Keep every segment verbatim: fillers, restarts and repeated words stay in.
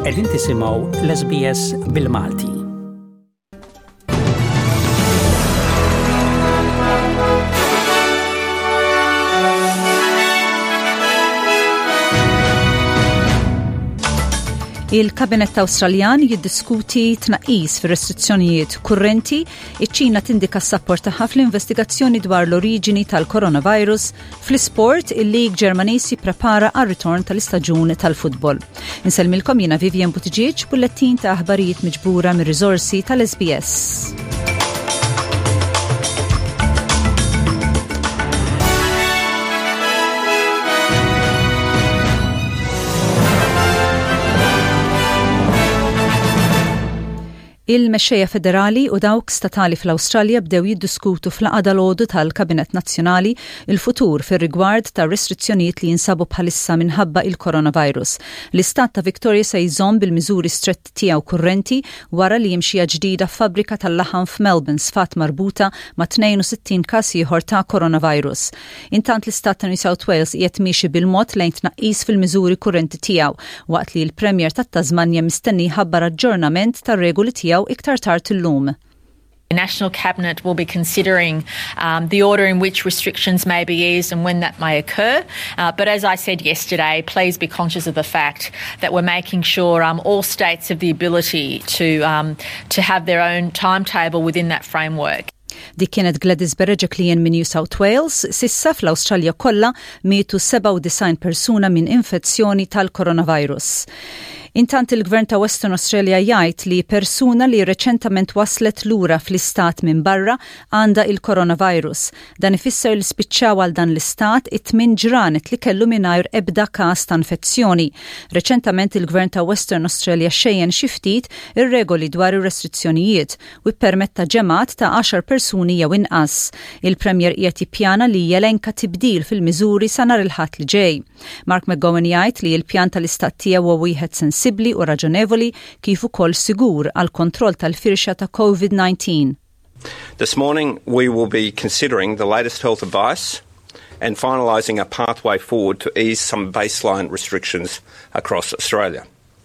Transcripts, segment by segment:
Qegħdin tisimgħu l-S B S bil-Malti. Il-Kabinet Awstraljan jiddiskuti tnaqqis fir-restrizzjonijiet kurrenti, iċ-Ċina tindika s-sapport tagħha fl-investigazzjoni dwar l-oriġini tal-coronavirus, fl-isport il-Lig Ġermaniż jipprepara għar-ritorn tal-istaġun tal-futbol. Insellmilkom jiena Vivian Buttigieg bullettin ta' aħbarijiet miġbura mir-riżorsi tal-S B S. Il-mexxejja federali u dawk statali fl-Awstralja bdew jiddiskutu fl-laqgħa dal-għodu tal-Kabinet Nazzjonali il-futur fir-rigward ta' restrizzjonijiet li jinsabu bħalissa minħabba il-coronavirus. L-istat ta' Victoria se jżomm bil-miżuri stretti tiegħu kurrenti wara li jimxija ġdida f'fabbrika tal-laħam f'Melbourne sfat marbuta ma' tnejn u sittin każ ieħor ta' coronavirus. Intant l-istat ta' New South Wales qiegħed miexi bil-mod lejn tnaqqis fil-miżuri kurrenti tiegħu waqt li l-Premier tat-Tasmanja mistenni jħabbar aġġornament tar-regoli tiegħu iktar tard illum. The National Cabinet will be considering um, the order in which restrictions may be eased and when that may occur. Uh, but as I said yesterday, please be conscious of the fact that we're making sure um, all states have the ability to, um, to have their own timetable within that framework. Dik kienet Gladys Berejiklian minn New South Wales. Sissa fl-Awstralja kollha mietu seba' u disgħin persuna minn infezzjoni tal-coronavirus. Intant il-Gvern ta' Western Australia jgħid li persuna li reċentament waslet lura fl-istat minn barra għandha il-coronavirus. Dan ifisser li spiċċaw għal dan l-istat it-tmien ġranet li kellu mingħajr ebda każ ta' infezzjoni. Reċentament il-Gvern ta' Western Australia xejjen xi ftit ir-regoli dwar ir-restrizzjonijiet u jippermetta ġemat ta' għaxar persuni jew inqas. Il-Premier qiegħed jippjana li jelenka tibdil fil-miżuri sa nhar il-ħadd li ġej. Mark McGowan jgħid li l-pjan tal-istat tiegħu huwa wieħed sensibli u raġonevoli kif ukoll sigur għal kontroll tal-firxa ta' COVID nineteen. This morning we will be considering the latest health advice and finalising a pathway forward to ease some baseline restrictions across Australia.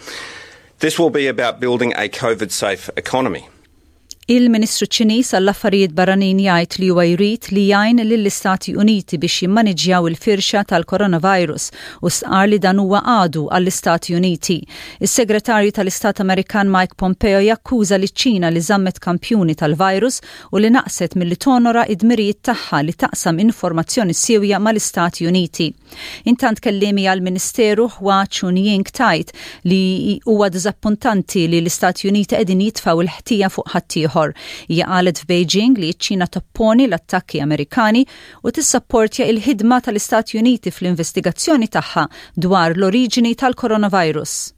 This will be about building a COVID-safe economy. Il-Ministru Ċiniż għall-Affarijiet Barranin jgħid li huwa jrid li jgħin lill-Istati Uniti biex jimmaniġġjaw il-firxa tal-coronavirus u sqar li dan huwa għadu għall-Istati Uniti. Is-Segretarju tal-Istat Amerikan Mike Pompeo jakkuża liċ-Ċina li żammet kampjuni tal-virus u li naqset milli tonora id-dmirijiet tagħha li taqsam informazzjoni sewja mal-Istati Uniti. Intant kellimi għall-Ministeru Hua Chunying tajt li huwa diżappuntanti li l-Istati Uniti qegħdin jitfgħu l-ħtija fuq ħaddieħor. Hija qalet f'Beijing li ċ-Ċina topponi l-attakki Amerikani u tissapportja il-ħidma tal-Istati Uniti fl-investigazzjoni tagħha dwar l-oriġini tal-coronavirus.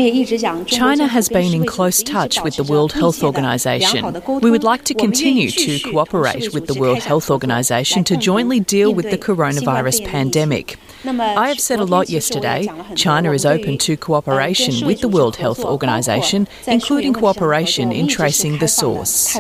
China has been in close touch with the World Health Organization. We would like to continue to cooperate with the World Health Organization to jointly deal with the coronavirus pandemic. I have said a lot yesterday. China is open to cooperation with the World Health Organization, including cooperation in tracing the source.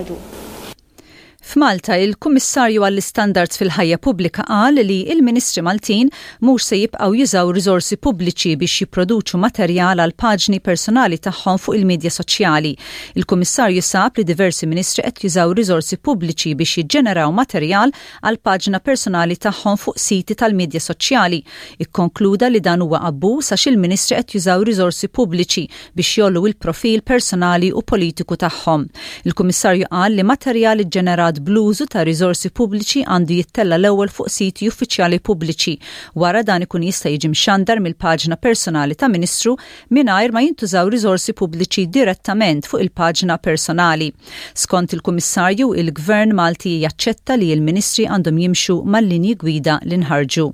F'Malta, il-Kummissarju għall-Istandards fil-ħajja pubblika qal li il-Ministri Maltin mhux se jibqgħu jużaw riżorsi pubbliċi biex jipproduċu materjal għal paġni personali tagħhom fuq il-medja soċjali. Il-Kummissarju sab li diversi ministri qed jużaw riżorsi pubbliċi biex jiġġeneraw materjal għal paġna personali tagħhom fuq siti tal-medja soċjali. Ikkonkluda li dan huwa abbuż għax il-Ministri qed jużaw riżorsi pubbliċi biex jollu il-profil personali u politiku tagħhom. Il-Kummissarju qal li materjal iġġenerat bluzu ta' riżorsi pubbliċi għandu jittella l-ewwel fuq siti uffiċjali pubbliċi. Wara dan ikun jista' jiġi mxandar mill-paġna personali ta' Ministru mingħajr ma jintużaw riżorsi pubbliċi direttament fuq il-paġna personali. Skont il-Kummissarju, il-Gvern Malti jaċċetta li l-Ministri għandhom jimxu mal-linji gwida li nħarġu.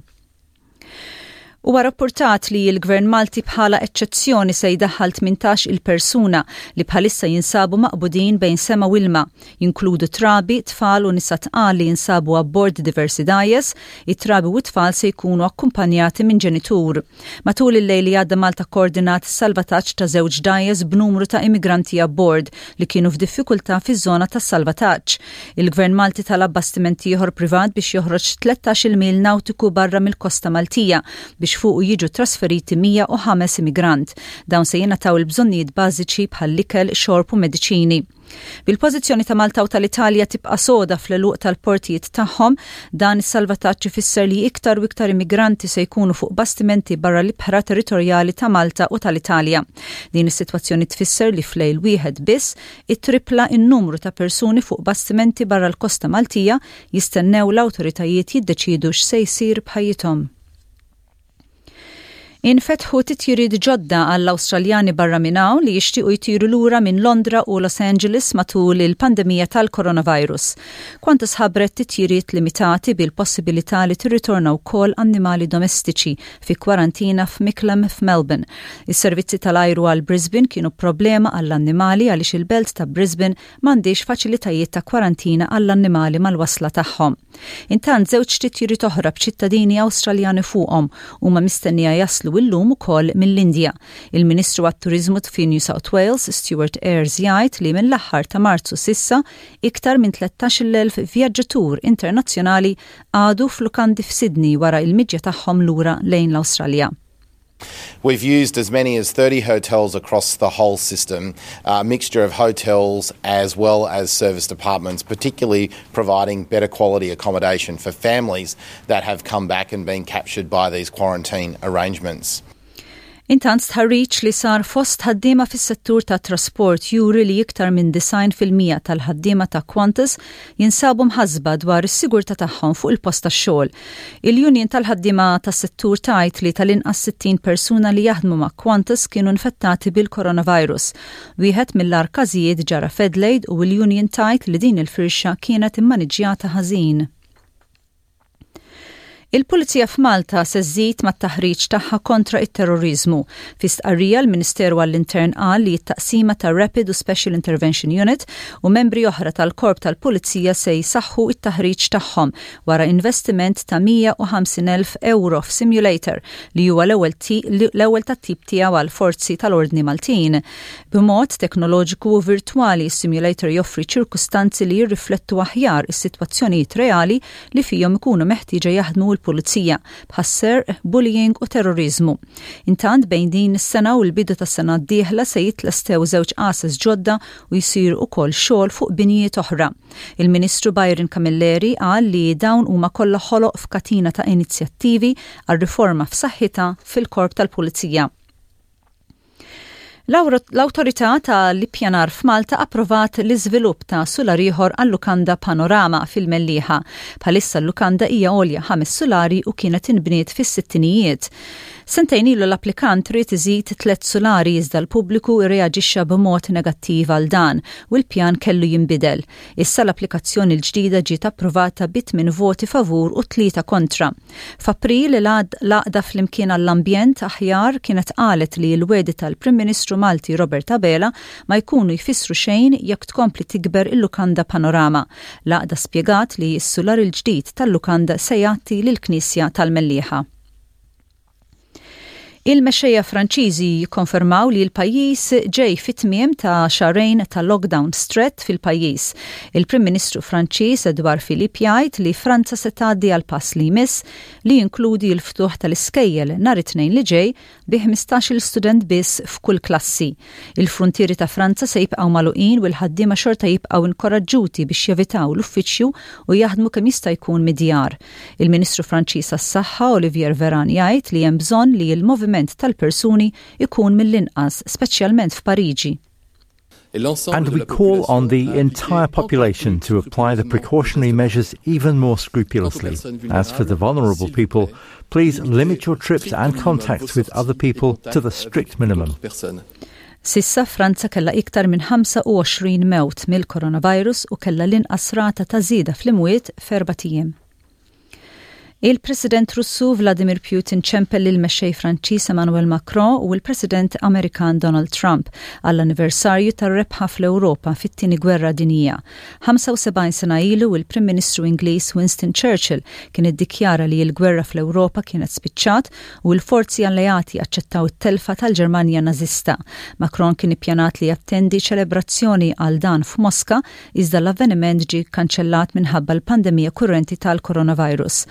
Huwa rapportat li l-Gvern Malti bħala eċċezzjoni se jdaħħal tmintax il-persuna li bħalissa jinsabu maqbudin bejn sema u ilma, jinkludu trabi, tfal u nisa tqal li jinsabu abbord diversi dajes, it-trabi u tfal se jkunu akkumpanjati minn ġenitur. Matul il-lejl li għadda Malta koordinat salvataġġ ta' żewġ dajes b'numru ta' immigranti abbord li kienu f'diffikultà fiż-żona tas-salvataġġ. Il-Gvern Malti talab bastimenti ieħor privat biex joħroġ tletax-il mil nawtiku barra mill-kosta Maltija biex jikxfu u jiġu trasferiti mija u ħames immigrant. Dawn se jingħataw il-bżonnijiet bażiċi bħall-ikel, xorb u mediċini. Bil-pożizzjoni ta' Malta u tal-Italja tibqa' soda fl-eluq tal-portijiet tagħhom, dan is-salvataġġ ifisser li iktar u iktar immigranti se jkunu fuq bastimenti barra l-ibħra territorjali ta' Malta u tal-Italja. Din is-sitwazzjoni tfisser li f'lejl wieħed biss ittripla n-numru ta' persuni fuq bastimenti barra l-kosta Maltija jistennew l-awtoritajiet jiddeċiedu x'se jsir b'ħajjithom. Infetħu titjiriet ġodda għall-Awstraljani barra minnaw li jixtiequ jtiru lura minn Londra u Los Angeles matul il-pandemija tal-coronavirus. Qantas ħabbret titjiriet limitati bil-possibilità li tirritorna wkoll annimali domestiċi fi kwarantina f'Micklem f'Melbourne. Is-servizzi tal-ajru għal Brisbane kienu problema għall-annimali għaliex il-belt ta' Brisbane m'għandix faċilitajiet ta' kwarantina għall-annimali mal-wasla tagħhom. Intant żewġ titjiriet oħra b'ċittadini Awstraljani fuqhom huma mistennija jaslu illum ukoll mill-Indja. Il-Ministru għat-Turiżmu fi New South Wales, Stuart Ayres, jgħid li mill-aħħar ta' Marzu sissa iktar minn tlettax-il elf vjaġġatur internazzjonali għadu f'lukandi f'Sydney wara il-miġja tagħhom lura lejn l-Awstralja. We've used as many as thirty hotels across the whole system, a mixture of hotels as well as service departments, particularly providing better quality accommodation for families that have come back and been captured by these quarantine arrangements. Intant tħarriġ li sar fost ħaddiema fis-settur ta' trasport juri li iktar minn design fil-mija tal-ħaddiema ta' Qantas jinsabu mħasba dwar is-sigurtà tagħhom fuq il-post tax-xogħol. Il-Union tal-ħaddiema tas-settur tgħid li tal-inqas sittin persuna li jaħdmu ma' Qantas kienu infettati bil-coronavirus. Wieħed mill-ar każijiet ġara f'Adelaide u l-Union tgħid li din il-firxa kienet immaniġġjata ħażin. Il-Pulizija f'Malta se żżid mat-taħriġ tagħha kontra it-terrorizmu. Fi stqarrija l-Ministeru għall-Intern qal li t-taqsima ta' Rapid u Special Intervention Unit u membri oħra tal-Korp tal-Pulizija se jsaħħu it-taħriġ tagħhom wara investiment ta' mija u ħamsin elf euro f'simulator li huwa l-ewwel tat-tip tiegħu għal forzi tal-Ordni Maltin. B'mod teknoloġiku u virtwali s-simulator joffri ċirkustanzi li jirriflettu aħjar is-sitwazzjonijiet reali li fihom ikunu meħtieġa jaħdmu l-pulizija bħasser, bullying u terrorizmu. Intant bejn din is-sena u l-bidu tas-sena d-dieħla se jitlestew żewġ qasas ġodda u jsir ukoll xogħol fuq binijiet oħra. Il-Ministru Byron Camilleri qal li dawn huma kollha ħoloq f'katina ta' inizjattivi għal riforma f'saħħitha fil-Korp tal-Pulizija. L-Awtorità tal-Ippjanar f'Malta approvat l-iżvilupp ta' sular ieħor għall-lukanda Panorama fil-Mellieħa. Bħalissa l-lukanda hija għolja ħames sulari u kienet inbniet fis-sittinijiet. Sentejn ilu l-applikant trid iżid tliet sulari iżda l-pubbliku irreaġixxa b'mod negattiv għal dan u l-pjan kellu jinbidel. Issa l-applikazzjoni l-ġdida ġiet approvata bi tmien voti favur u tlieta kontra. F'April l-għaqda flimkien għall-ambjent aħjar kienet qalet li l-wedi tal-Prim Ministru Malti Robert Abela ma jkunu jfissru xejn jekk tkompli tikber il-lukanda Panorama. L-għaqda spjegat li s-sular il-ġdid tal-lukanda se jagħti lill-Knisja tal-Mellieħa. Il-mexxejja Franċiżi jikkonfermaw li l-pajjiż ġej fit-tmiem ta' xarejn ta' lockdown stret fil-pajjiż. Il-Prim Ministru Franċiż Edouard Philippe jgħid li Franza se tgħaddi għal pass li jmiss li jinkludi l-ftuħ tal-iskejjel nhar it-tnejn li ġej bi ħmistax-il student biss f'kull klassi. Il-fruntieri ta' Franza se jibqgħu magħluqin u l-ħaddiema xorta jibqgħu inkoraġġuti biex jevitaw l-uffiċċju u jaħdmu kemm jista' jkun mid-djar. Il-Ministru Franċiż għas-Saħħa Olivier Véran jgħid li hemm bżonn li l-moviment tal-persuni ikun mill-inqas, speċjalment f'Pariġi. And we call on the entire population to apply the precautionary measures even more scrupulously. As for the vulnerable people, please limit your trips and contacts with other people to the strict minimum. Sissa Franza kella iktar minn ħamsa u għoxrin mewt mill-coronavirus u kella l-inqas rata ta' żieda fl-imwiet f'erba' tiem. Il-President Russu Vladimir Putin ċempel il-mexxej Franċiż Emmanuel Macron u l-President Amerikan Donald Trump għall-anniversarju tar-rebħa fl-Ewropa fit-tieni gwerra dinjija. ħamsa u sebgħin sena ilu il-Prim Ministru Ingliż Winston Churchill kien iddikjara li l-gwerra fl-Ewropa kienet spiċċat u l-forzi alleati aċċettaw it-telfa tal-Ġermanja Nażista. Macron kien ippjanat li jattendi ċelebrazzjoni għal dan f'Mosca iżda l-avveniment ġie kkanċellat minħabba l-pandemija kurrenti tal-coronavirus.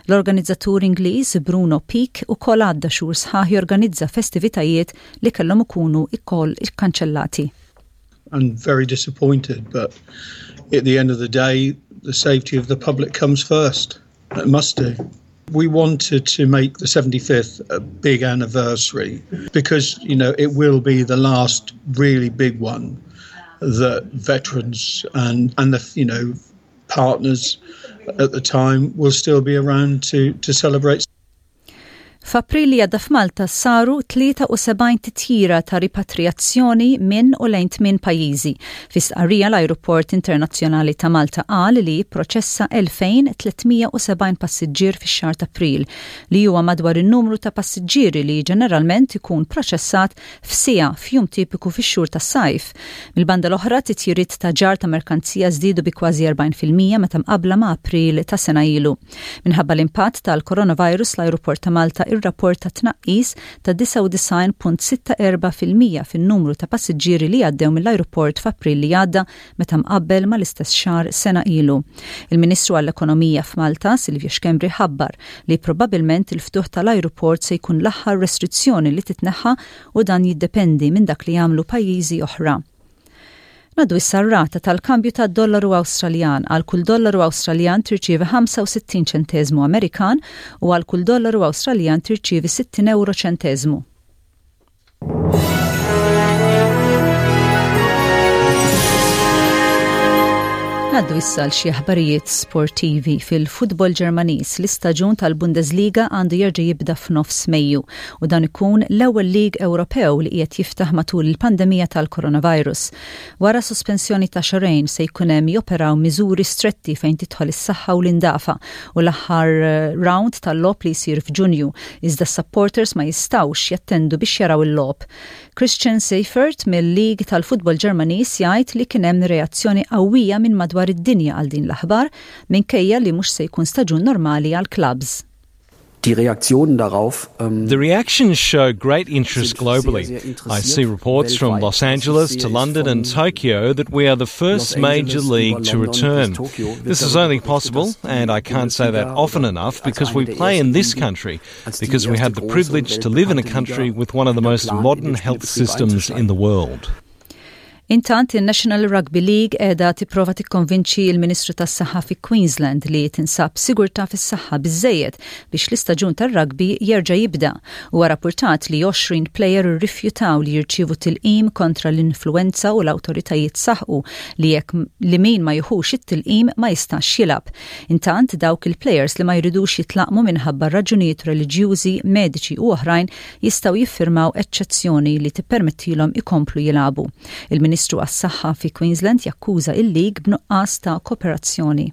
L-organizzatur Ingliż Bruno Peak ukoll għadda xhur sħaħ jorganizza festivitajiet li kellhom ikunu ikoll ikkanċellati. I'm very disappointed, but at the end of the day, the safety of the public comes first. It must do. We wanted to make the seventy-fifth a big anniversary because, you know, it will be the last really big one that veterans and, and the, you know, partners at the time will still be around to, to celebrate. F'April li għadda f'Malta saru tlieta u sebgħin titjira ta' ripatrijazzjoni minn u lejn tmien pajjiżi. Fis-stqarrija l-Ajruport Internazzjonali ta' Malta qal li jipproċessa elfejn tlietmija u sebgħin passiġġier fix-xahar ta' April, li huwa madwar in-numru ta' passiġġieri li ġeneralment ikun proċessat f'siegħa f'jum tipiku fix-xhur tas-sajf. Mill-banda l-oħra titjiriet ta' ġar ta' merkanzija żdiedu bi kważi erbgħin fil-mija meta mqabbla ma' April ta' sena ilu. Minħabba l-impatt tal-coronavirus l-Ajruport ta' Malta ir-rapport ta' tnaqqis ta' design punt sitta erba' fil-mija fin-numru ta' passiġġieri li għaddew mill-ajruport f'April li għadda meta mqabbel mal-istess xahar sena ilu. Il-Ministru għall-Ekonomija f'Malta, Silvio Xkembri, ħabbar li probabbilment il-ftuħ tal-ajruport se jkun l-aħħar restrizzjoni li titneħħa u dan jiddependi minn dak li jagħmlu pajjiżi oħra. Nadu issa r-rata tal-kambju tad-dollaru Awstraljan għal kull dollaru Awstraljan tirċievi ħamsa u sittin ċenteżmu Amerikan u għal kull dollaru Awstraljan tirċievi sittin euro ċenteżmu. Għaddu issa l-xi aħbarijiet sportivi fil-futbol Ġermaniż. L-istaġun tal-Bundesliga għandu jerġa' jibda f'nofs Mejju u dan ikun l-ewwel lig Ewropew li qiegħed jiftaħ matul il-pandemija tal-coronavirus. Wara sospensjoni ta' xarejn se jkun hemm joperaw miżuri stretti fejn tidħol is-saħħa u l-indafa u l-aħħar round tal-logħob li jsir f'Ġunju, iżda s-supporters ma jistgħux jattendu biex jaraw il-logħob. Christian Seifert mill-Lig tal-Futbol Ġermaniż jgħid li kien hemm reazzjoni qawwija minn madwar id-dinja għal din l-aħbar minkejja li mhux se jkun staġun normali għal clubs. Die Reaktionen darauf, um, the reactions show great interest globally. I see reports from Los Angeles to London and Tokyo that we are the first major league to return. This is only possible, and I can't say that often enough, because we play in this country, because we have the privilege to live in a country with one of the most modern health systems in the world. Intant il-National Rugby League qiegħda tipprova tikkonvinċi l-Ministru tas-Saħħa fi Queensland li tinsab sigurtà fis-saħħa biżżejjed biex l-istaġun tar-rugby jerġa' jibda. Huwa rappurtat li għoxrin plejer irrifjutaw li jirċievu tilqim kontra l-influenza u l-awtoritajiet saħħu li jekk li min ma jieħux it-tilqim ma jistax jilab. Intant dawk il-plejers li ma jridux jitlaqmu minħabba raġunijiet reliġjużi, mediċi u oħrajn jistgħu jiffirmaw eċċezzjoni li tippermettilhom ikomplu jilagħbu. Il-Ministru għas-Saħħa fi Queensland jakkuża il-lig b'nuqqas ta' kooperazzjoni.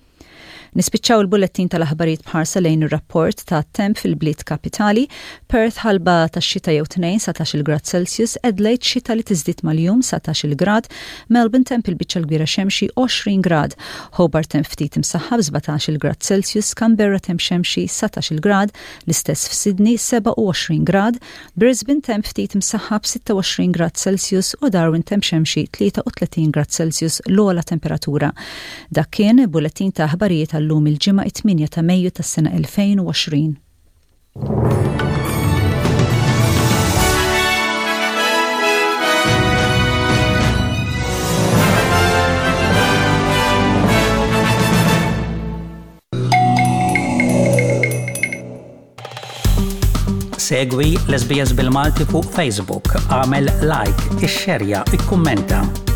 Nispiċċaw il-bulletin tal-aħbarijiet bħarsa lejn ir-rapport ta' temp fil-bliet kapitali. Perth ħalba tax-xita jew tnejn satax il-grad Celsius, Adelaide xita li tiżdied mal-jum satax il-grad, Melbourne temp il-biċċa l-kbira xemxi għoxrin grad, Hobart temp ftit imsaħħab żbatax il-grad Celsius, Canberra temp xemxi satax il-grad, l-istess f'Sydney seba' u għoxrin grad, Brisbane temp ftit imsaħħab sitta u għoxrin grad Celsius u Darwin temp xemxi tlieta u tletin grad Celsius l-ogħla temperatura. Dak kien bulletin ta' aħbarijiet llum il-ġimgħa it-tminja ta' Mejju tas-sena elfejn u għoxrin. Segwi l-S B S bil-Malti fuq Facebook, għamel like, ixxerja, ikkummenta.